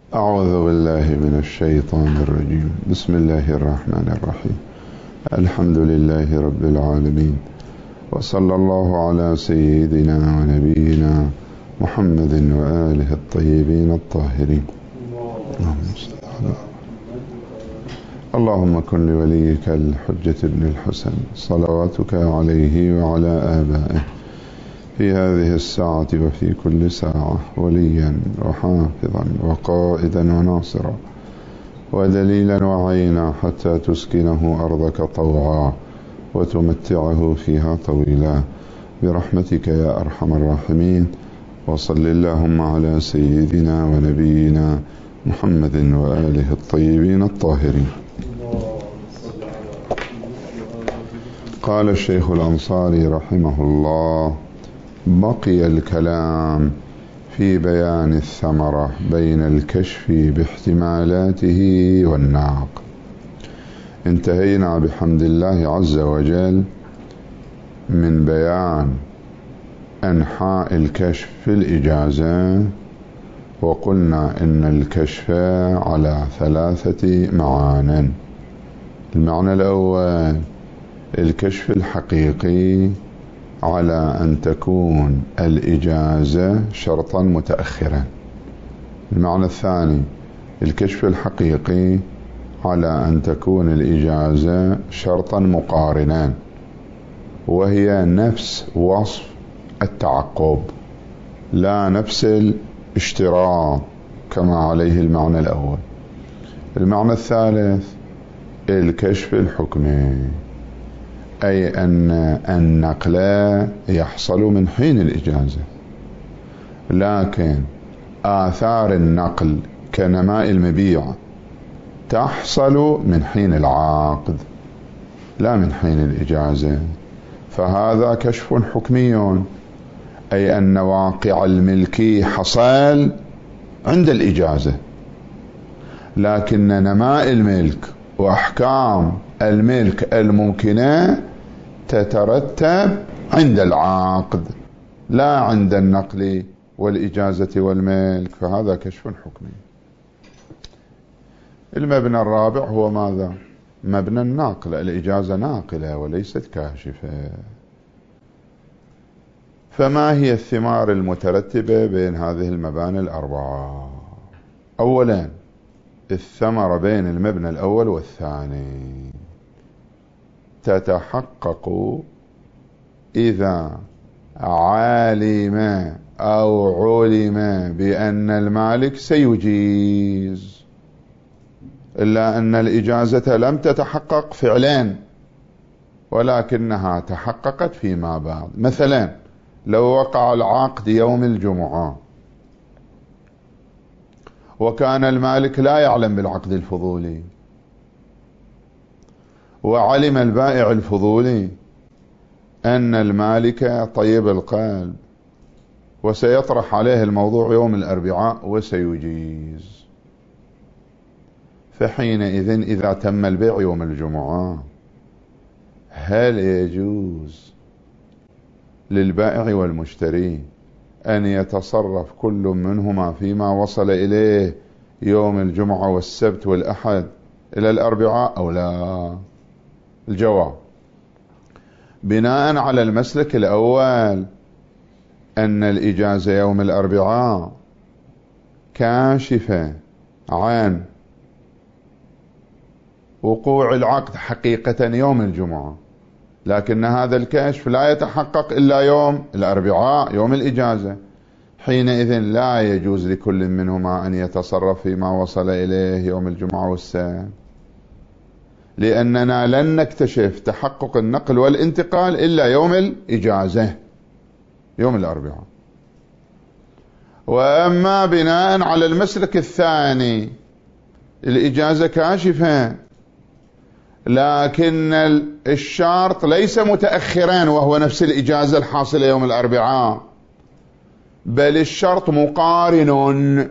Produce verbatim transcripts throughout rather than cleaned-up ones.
أعوذ بالله من الشيطان الرجيم. بسم الله الرحمن الرحيم. الحمد لله رب العالمين، وصلى الله على سيدنا ونبينا محمد وآله الطيبين الطاهرين. اللهم كن لوليك الحجة بن الحسن صلواتك عليه وعلى آبائه في هذه الساعة وفي كل ساعة وليا وحافظا وقائدا وناصرا ودليلا وعينا، حتى تسكنه أرضك طوعا وتمتعه فيها طويلا برحمتك يا أرحم الراحمين. وصل اللهم على سيدنا ونبينا محمد وآله الطيبين الطاهرين. قال الشيخ الأنصاري رحمه الله: بقي الكلام في بيان الثمرة بين الكشف باحتمالاته والناق. انتهينا بحمد الله عز وجل من بيان أنحاء الكشف في الإجازة، وقلنا إن الكشف على ثلاثة معان. المعنى الأول الكشف الحقيقي على أن تكون الإجازة شرطا متأخرا. المعنى الثاني الكشف الحقيقي على أن تكون الإجازة شرطا مقارنا، وهي نفس وصف التعقب لا نفس الاشتراط كما عليه المعنى الأول. المعنى الثالث الكشف الحكمي، أي أن النقل يحصل من حين الإجازة، لكن آثار النقل كنماء المبيع تحصل من حين العقد لا من حين الإجازة. فهذا كشف حكمي، أي أن واقع الملك حصل عند الإجازة، لكن نماء الملك وأحكام الملك الممكنة تترتب عند العقد لا عند النقل والإجازة والملك، فهذا كشف حكمي. المبنى الرابع هو ماذا؟ مبنى الناقل. الإجازة ناقلة وليست كاشفة. فما هي الثمار المترتبة بين هذه المباني الأربعة؟ أولا الثمرة بين المبنى الأول والثاني تتحقق إذا علم أو علم بأن المالك سيجيز، إلا أن الإجازة لم تتحقق فعليا ولكنها تحققت فيما بعد. مثلا لو وقع العقد يوم الجمعة وكان المالك لا يعلم بالعقد الفضولي، وعلم البائع الفضولي أن المالك طيب القلب وسيطرح عليه الموضوع يوم الأربعاء وسيجيز، فحينئذ إذا تم البيع يوم الجمعة هل يجوز للبائع والمشتري أن يتصرف كل منهما فيما وصل إليه يوم الجمعة والسبت والأحد إلى الأربعاء أو لا؟ الجواب بناء على المسلك الأول أن الإجازة يوم الأربعاء كاشفة عن وقوع العقد حقيقة يوم الجمعة، لكن هذا الكشف لا يتحقق إلا يوم الأربعاء يوم الإجازة. حينئذ لا يجوز لكل منهما أن يتصرف فيما وصل إليه يوم الجمعة والسبت، لأننا لن نكتشف تحقق النقل والانتقال إلا يوم الإجازة يوم الأربعاء. وأما بناء على المسلك الثاني الإجازة كاشفة، لكن الشرط ليس متأخرا وهو نفس الإجازة الحاصلة يوم الأربعاء، بل الشرط مقارن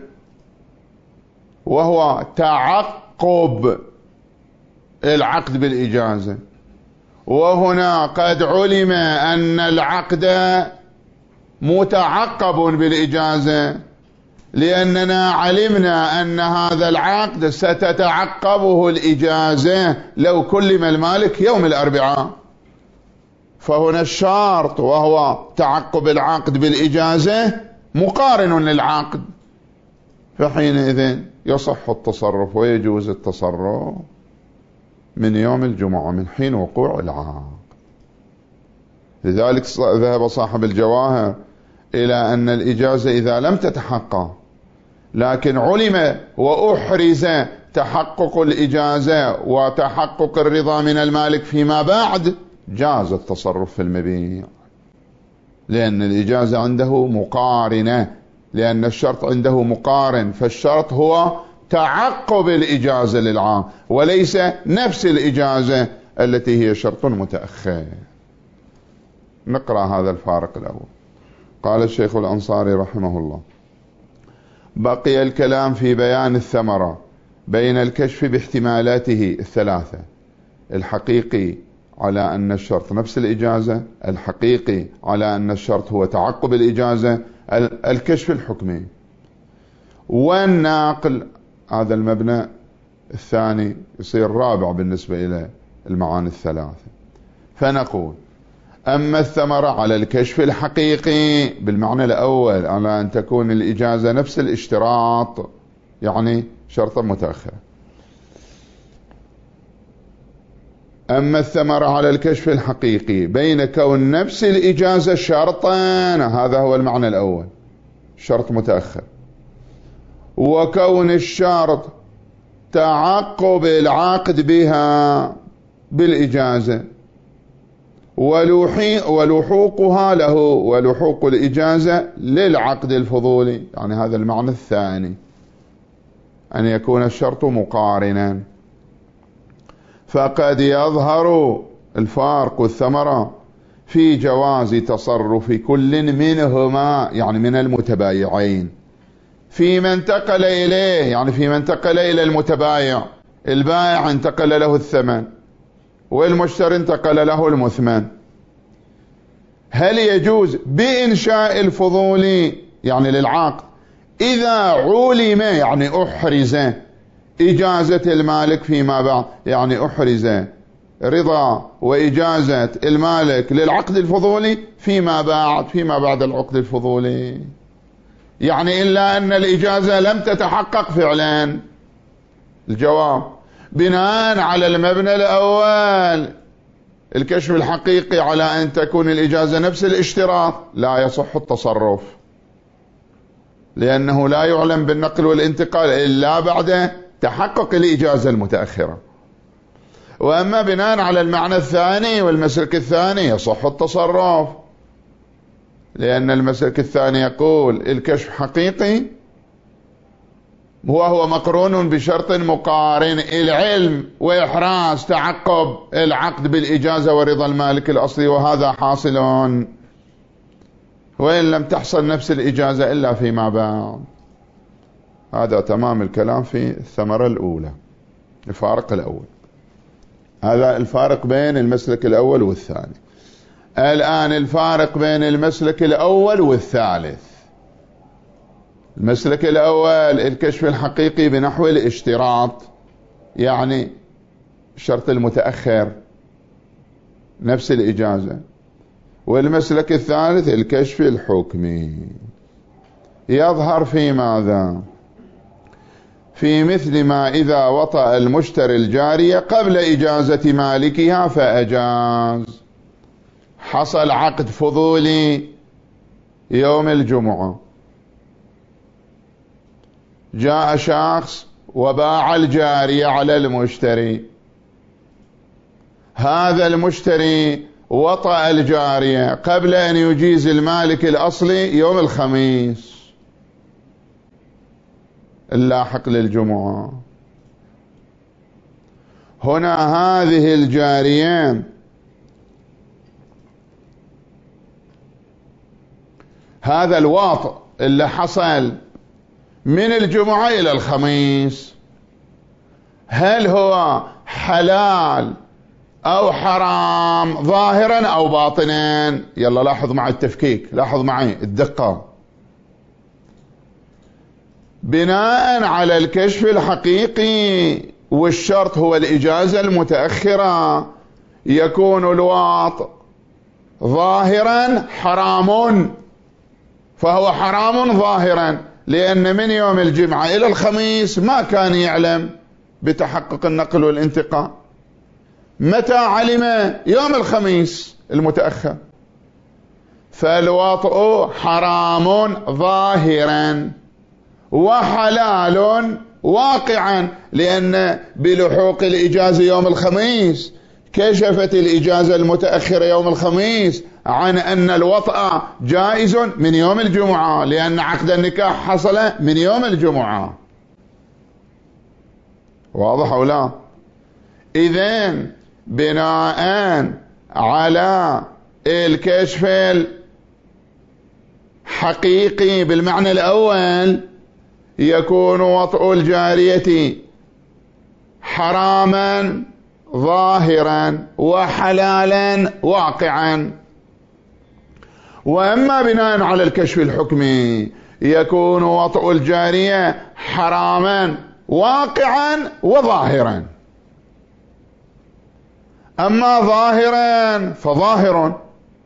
وهو تعقب العقد بالإجازة، وهنا قد علم أن العقد متعقب بالإجازة، لأننا علمنا أن هذا العقد ستتعقبه الإجازة لو كلم المالك يوم الأربعاء، فهنا الشرط وهو تعقب العقد بالإجازة مقارن للعقد، فحينئذ يصح التصرف ويجوز التصرف من يوم الجمعة من حين وقوع العقد. لذلك ذهب صاحب الجواهر إلى أن الإجازة إذا لم تتحقق لكن علم وأحرز تحقق الإجازة وتحقق الرضا من المالك فيما بعد، جاز التصرف في المبيع، لأن الإجازة عنده مقارنة، لأن الشرط عنده مقارن، فالشرط هو تعقب الإجازة للعام وليس نفس الإجازة التي هي شرط متأخر. نقرأ هذا الفارق الأول. قال الشيخ الأنصاري رحمه الله: بقي الكلام في بيان الثمرة بين الكشف باحتمالاته الثلاثة: الحقيقي على أن الشرط نفس الإجازة، الحقيقي على أن الشرط هو تعقب الإجازة، الكشف الحكمي، والناقل. هذا المبنى الثاني يصير رابع بالنسبة إلى المعاني الثلاثة. فنقول: أما الثمرة على الكشف الحقيقي بالمعنى الأول على أن تكون الإجازة نفس الاشتراط، يعني شرطا متأخرة. أما الثمرة على الكشف الحقيقي بين كون نفس الإجازة شرطا، هذا هو المعنى الأول، شرط متأخر، وكون الشرط تعقب العقد بها بالإجازة ولحوقها له، ولحوق الإجازة للعقد الفضولي، يعني هذا المعنى الثاني، أن يكون الشرط مقارنا. فقد يظهر الفارق الثمرة في جواز تصرف كل منهما، يعني من المتبايعين، فيما انتقل إليه، يعني فيما انتقل إلى المتبايع، البائع انتقل له الثمن والمشتري انتقل له المثمن. هل يجوز بإنشاء الفضول يعني للعقد إذا علم، يعني أحرز إجازة المالك فيما بعد، يعني أحرز رضا وإجازة المالك للعقد الفضولي فيما بعد، فيما بعد العقد الفضولي، يعني إلا أن الإجازة لم تتحقق فعلا. الجواب: بناء على المبنى الأول الكشف الحقيقي على أن تكون الإجازة نفس الاشتراط لا يصح التصرف، لأنه لا يعلم بالنقل والانتقال إلا بعد تحقق الإجازة المتأخرة. وأما بناء على المعنى الثاني والمسلك الثاني يصح التصرف، لأن المسلك الثاني يقول الكشف حقيقي وهو مقرون بشرط مقارن، العلم وإحراز تعقب العقد بالإجازة ورضا المالك الأصلي، وهذا حاصل وإن لم تحصل نفس الإجازة إلا فيما بعد. هذا تمام الكلام في الثمرة الأولى، الفارق الأول. هذا الفارق بين المسلك الأول والثاني. الآن الفارق بين المسلك الأول والثالث. المسلك الأول الكشف الحقيقي بنحو الاشتراط، يعني الشرط المتأخر نفس الإجازة. والمسلك الثالث الكشف الحكمي، يظهر في ماذا؟ في مثل ما إذا وطأ المشتري الجارية قبل إجازة مالكها فأجاز. حصل عقد فضولي يوم الجمعة، جاء شخص وباع الجارية على المشتري، هذا المشتري وطأ الجارية قبل أن يجيز المالك الأصلي يوم الخميس اللاحق للجمعة. هنا هذه الجارية هذا الواطئ اللي حصل من الجمعة إلى الخميس، هل هو حلال أو حرام ظاهرا أو باطنا؟ يلا لاحظ معي التفكيك، لاحظ معي الدقة. بناء على الكشف الحقيقي والشرط هو الإجازة المتأخرة يكون الواط ظاهرا حرام، فهو حرام ظاهرا، لأن من يوم الجمعة إلى الخميس ما كان يعلم بتحقق النقل والانتقال. متى علم؟ يوم الخميس المتأخر، فالوطء حرام ظاهرا وحلال واقعا، لأن بلحوق الإجازة يوم الخميس كشفت الإجازة المتأخرة يوم الخميس عن أن الوطأ جائز من يوم الجمعة، لأن عقد النكاح حصل من يوم الجمعة. واضح أو لا؟ إذن بناء على الكشف الحقيقي بالمعنى الأول يكون وطء الجارية حراما ظاهرا وحلالا واقعا. وأما بناء على الكشف الحكمي يكون وطء الجارية حراما واقعا وظاهرا. أما ظاهرا فظاهر،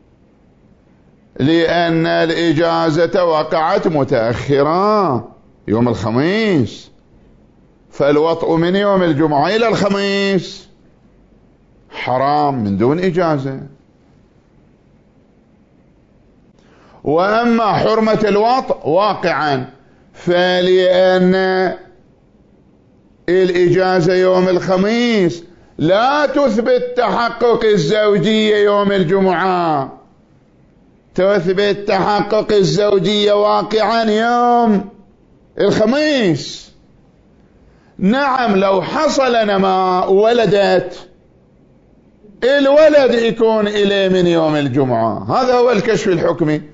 لأن الإجازة وقعت متأخرة يوم الخميس، فالوطء من يوم الجمعة إلى الخميس حرام من دون إجازة. وأما حرمة الوطء واقعا، فلأن الإجازة يوم الخميس لا تثبت تحقق الزوجية يوم الجمعة، تثبت تحقق الزوجية واقعا يوم الخميس. نعم لو حصل نماء ولدت، الولد يكون إليه من يوم الجمعة. هذا هو الكشف الحكمي.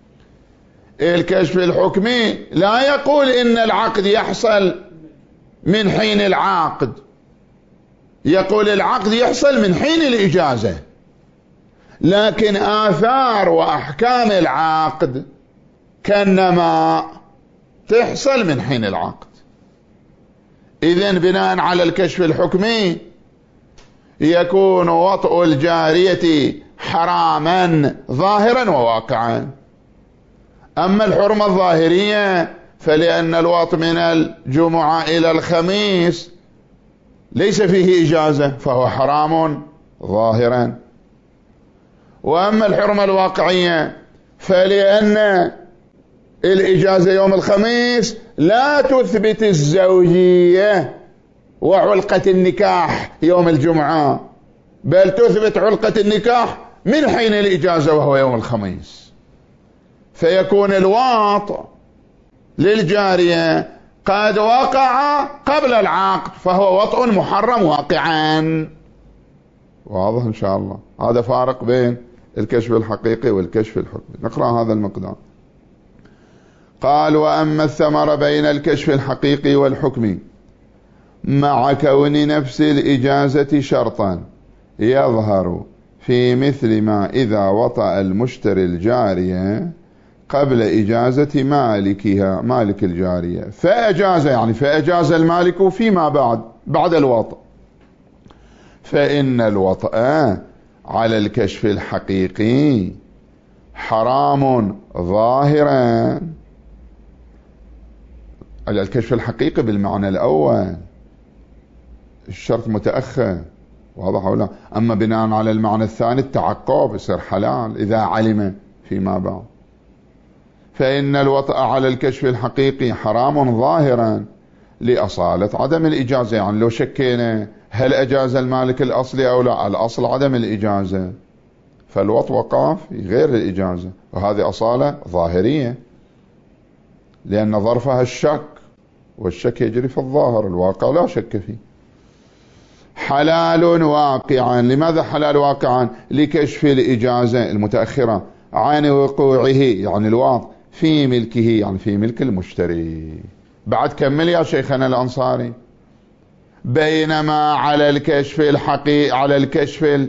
الكشف الحكمي لا يقول إن العقد يحصل من حين العقد، يقول العقد يحصل من حين الإجازة، لكن آثار وأحكام العقد كالنماء تحصل من حين العقد. إذن بناء على الكشف الحكمي يكون وطء الجارية حراما ظاهرا وواقعا. أما الحرمة الظاهرية فلأن الوطء من الجمعة إلى الخميس ليس فيه إجازة فهو حرام ظاهرا. وأما الحرمة الواقعية فلأن الإجازة يوم الخميس لا تثبت الزوجية وعلقة النكاح يوم الجمعة، بل تثبت علقة النكاح من حين الإجازة وهو يوم الخميس، فيكون الواطء للجارية قد وقع قبل العقد فهو وطء محرم واقعا. واضح إن شاء الله؟ هذا فارق بين الكشف الحقيقي والكشف الحكمي. نقرأ هذا المقدار. قال: وأما الثمرة بين الكشف الحقيقي والحكمي مع كون نفس الإجازة شرطا يظهر في مثل ما إذا وطأ المشتري الجارية قبل إجازة مالكها مالك الجارية فأجاز، يعني فأجاز المالك فيما بعد بعد الوطأ، فإن الوطأ على الكشف الحقيقي حرام ظاهرا. على الكشف الحقيقي بالمعنى الأول الشرط متأخر، واضح أو لا؟ أما بناء على المعنى الثاني التعقب يصير حلال إذا علم فيما بعد. فإن الوطأ على الكشف الحقيقي حرام ظاهرا لأصالة عدم الإجازة. يعني لو شكينا هل أجاز المالك الأصلي أو لا، الأصل عدم الإجازة، فالوطأ وقع في غير الإجازة، وهذه أصالة ظاهرية لأن ظرفها الشك، والشك يجري في الظاهر، الواقع لا شك فيه. حلال واقعا. لماذا حلال واقعا؟ لكشف الإجازة المتأخرة عن وقوعه، يعني الواطء في ملكه، يعني في ملك المشتري. بعد كمل يا شيخنا الأنصاري. بينما على الكشف الحقيقي على الكشف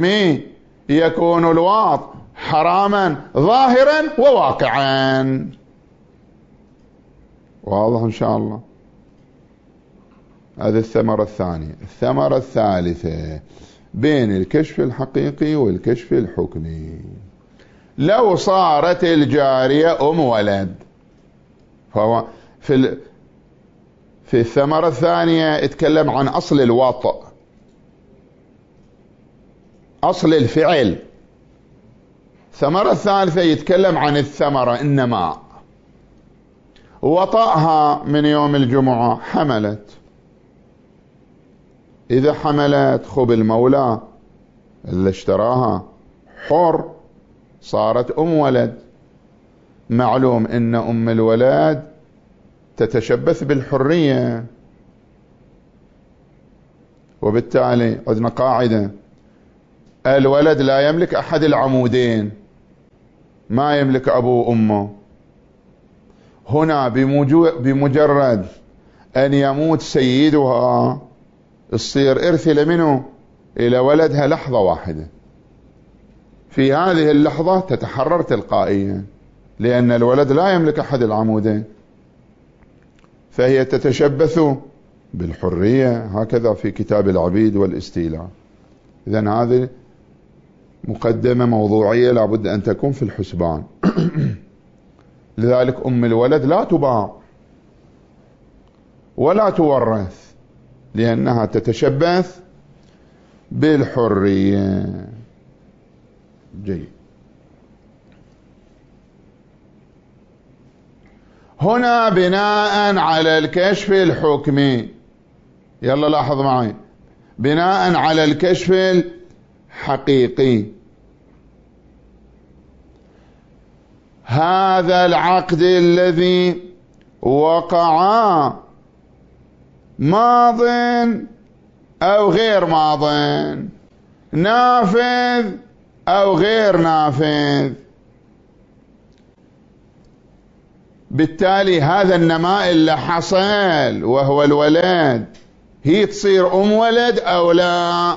الحكمي يكون الواطء حراما ظاهرا وواقعا. واضح إن شاء الله. هذه الثمرة الثانية. الثمرة الثالثة بين الكشف الحقيقي والكشف الحكمي. لو صارت الجارية أم ولد، فهو في في الثمرة الثانية يتكلم عن أصل الوطء، أصل الفعل. الثمرة الثالثة يتكلم عن الثمرة، النماء. وطأها من يوم الجمعة، حملت. إذا حملت خب المولى اللي اشتراها حر، صارت أم ولد. معلوم إن أم الولد تتشبث بالحرية، وبالتالي عندنا قاعدة: الولد لا يملك أحد العمودين، ما يملك أبوه وأمه. هنا بمجرد أن يموت سيدها تصير إرث لمنه إلى ولدها لحظة واحدة. في هذه اللحظة تتحرر تلقائيا، لأن الولد لا يملك أحد العمودين، فهي تتشبث بالحرية. هكذا في كتاب العبيد والاستيلاء. إذن هذه مقدمة موضوعية لابد أن تكون في الحسبان. لذلك أم الولد لا تباع ولا تورث، لأنها تتشبث بالحرية. جيد. هنا بناء على الكشف الحكمي، يلا لاحظ معي، بناء على الكشف الحقيقي، هذا العقد الذي وقع ماض أو غير ماض، نافذ أو غير نافذ. بالتالي هذا النماء اللي حصل وهو الولد، هي تصير أم ولد أو لا؟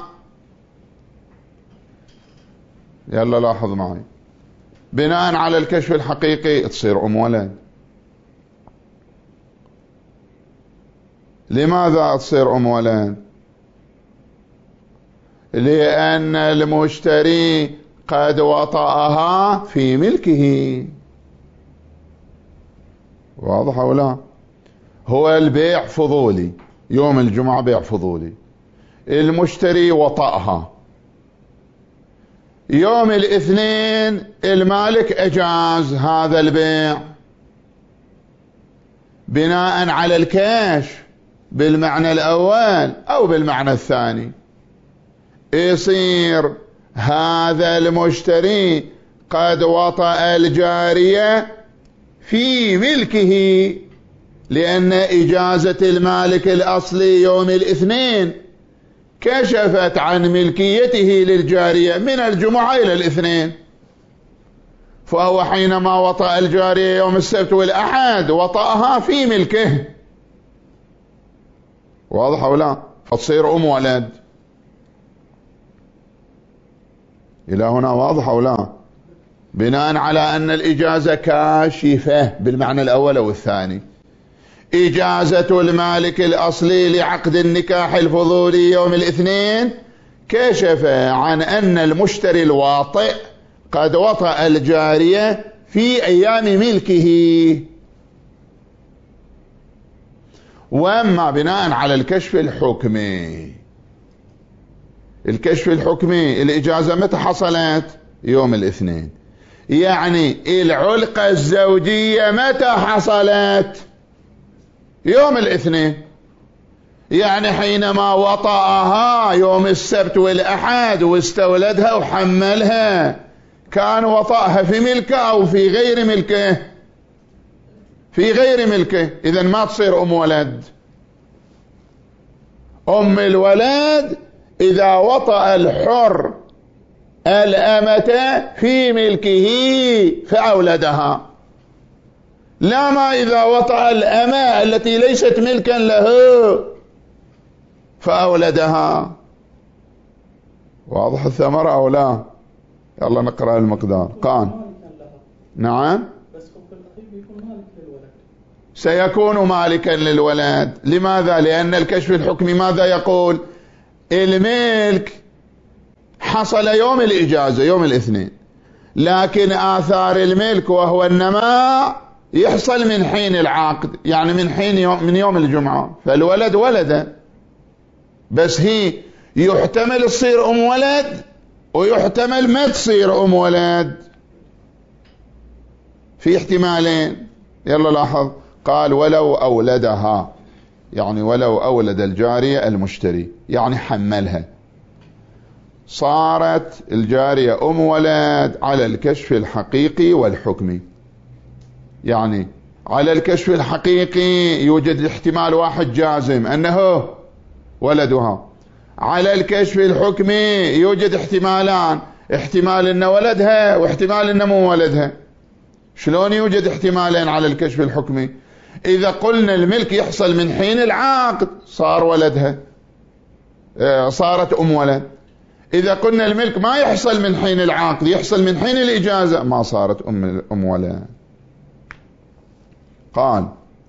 يلا لاحظ معي، بناء على الكشف الحقيقي تصير أم ولد. لماذا تصير أم ولد؟ لأن المشتري قد وطأها في ملكه. واضح أو لا؟ هو البيع فضولي، يوم الجمعة بيع فضولي، المشتري وطأها. يوم الاثنين المالك أجاز هذا البيع بناء على الكشف بالمعنى الأول أو بالمعنى الثاني. يصير هذا المشتري قد وطأ الجارية في ملكه، لأن إجازة المالك الأصلي يوم الاثنين كشفت عن ملكيته للجارية من الجمعة إلى الاثنين، فهو حينما وطأ الجارية يوم السبت والأحد وطأها في ملكه. واضح أو لا؟ فتصير أم ولد. إلى هنا واضح أو لا؟ بناء على أن الإجازة كاشفة بالمعنى الأول أو الثاني. إجازة المالك الأصلي لعقد النكاح الفضولي يوم الاثنين كشف عن أن المشتري الواطئ قد وطأ الجارية في أيام ملكه. وأما بناء على الكشف الحكمي، الكشف الحكمي الإجازة متى حصلت؟ يوم الاثنين. يعني العلقة الزوجية متى حصلت؟ يوم الاثنين. يعني حينما وطأها يوم السبت والأحد واستولدها وحملها، كان وطأها في ملكه أو في غير ملكه؟ في غير ملكه. إذن ما تصير أم ولد. أم الولد إذا وطأ الحر الأمة في ملكه فأولدها، لا ما إذا وطأ الأمة التي ليست ملكا له فأولدها. واضح الثمرة أو لا؟ يلا نقرأ المقدار. قال نعم، بس في الأخير بيكون مالك للولد. سيكون مالكا للولد. لماذا؟ لأن الكشف الحكمي ماذا يقول؟ الملك حصل يوم الإجازة يوم الاثنين، لكن آثار الملك وهو النماء يحصل من حين العقد، يعني من حين يوم من يوم الجمعة. فالولد ولد، بس هي يحتمل تصير أم ولد ويحتمل ما تصير أم ولد، في احتمالين. يلا لاحظ، قال ولو أولدها، يعني ولو أولد الجارية المشتري، يعني حملها، صارت الجارية أم ولد على الكشف الحقيقي والحكمي. يعني على الكشف الحقيقي يوجد احتمال واحد جازم أنه ولدها، على الكشف الحكمي يوجد احتمالان، احتمال أن ولدها واحتمال أن مو ولدها. شلون يوجد احتمالين على الكشف الحكمي؟ إذا قلنا الملك يحصل من حين العقد صار ولدها، صارت أم ولد. إذا قلنا الملك ما يحصل من حين العقد، يحصل من حين الإجازة، ما صارت أم, أم ولد. قال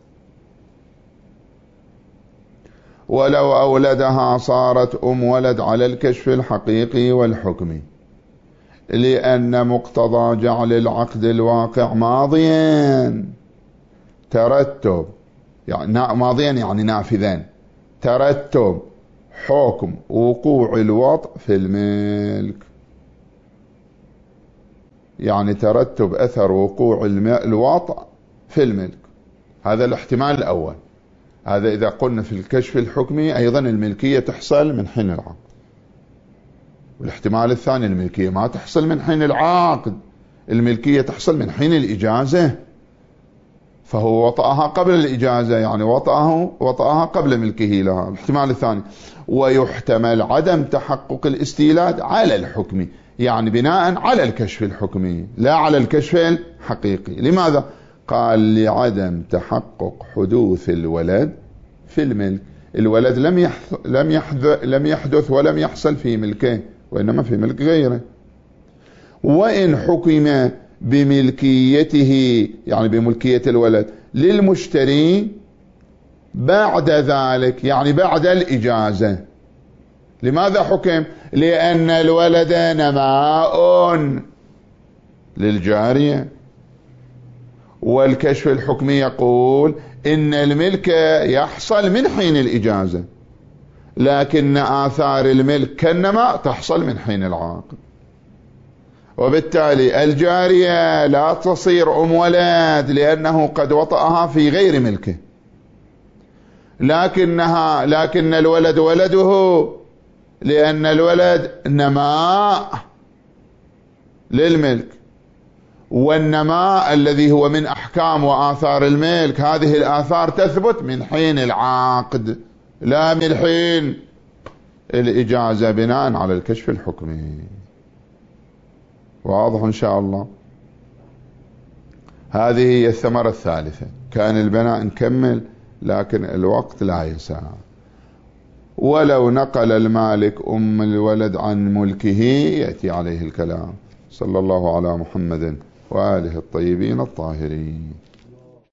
ولو أولدها صارت أم ولد على الكشف الحقيقي والحكمي، لأن مقتضى جعل العقد الواقع ماضيا ترتب، يعني ماضيا يعني نافذا، ترتب حكم وقوع الوطء في الملك، يعني ترتب أثر وقوع الوطء في الملك. هذا الاحتمال الأول. هذا إذا قلنا في الكشف الحكمي أيضا الملكية تحصل من حين العقد. والاحتمال الثاني الملكية ما تحصل من حين العقد، الملكية تحصل من حين الإجازة، فهو وطأها قبل الإجازة، يعني وطأه وطأها قبل ملكه لها. الاحتمال الثاني. ويحتمل عدم تحقق الاستيلاد على الحكم، يعني بناء على الكشف الحكمي لا على الكشف الحقيقي. لماذا؟ قال لعدم تحقق حدوث الولد في الملك. الولد لم يحدث لم يحدث لم يحدث ولم يحصل في ملكه، وإنما في ملك غيره. وإن حكم بملكيته، يعني بملكية الولد للمشتري بعد ذلك، يعني بعد الإجازة. لماذا حكم؟ لأن الولد نماء للجارية، والكشف الحكمي يقول إن الملك يحصل من حين الإجازة، لكن آثار الملك كالنماء تحصل من حين العقد. وبالتالي الجارية لا تصير أم ولد لأنه قد وطأها في غير ملكه، لكنها لكن الولد ولده لأن الولد نماء للملك، والنماء الذي هو من أحكام وآثار الملك هذه الآثار تثبت من حين العقد لا من حين الإجازة، بناء على الكشف الحكمي. واضح إن شاء الله. هذه هي الثمرة الثالثة. كان البناء نكمل لكن الوقت لا يسع. ولو نقل المالك أم الولد عن ملكه يأتي عليه الكلام. صلى الله على محمد وآله الطيبين الطاهرين.